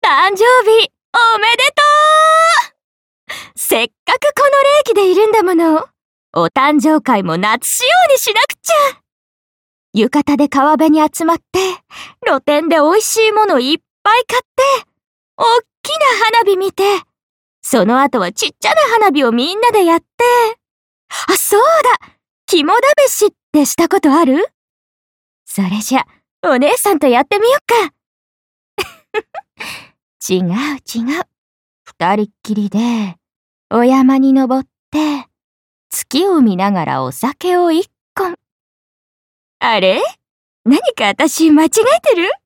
誕生日おめでとう。せっかくこの霊気でいるんだもの。お誕生会も夏仕様にしなくちゃ。浴衣で川辺に集まって、露店で美味しいものいっぱい買って、おっきな花火見て、その後はちっちゃな花火をみんなでやって、あ、そうだ、肝試しってしたことある？それじゃ、お姉さんとやってみよっか。違う。二人っきりで、お山に登って、月を見ながらお酒を一本。あれ？何か私間違えてる？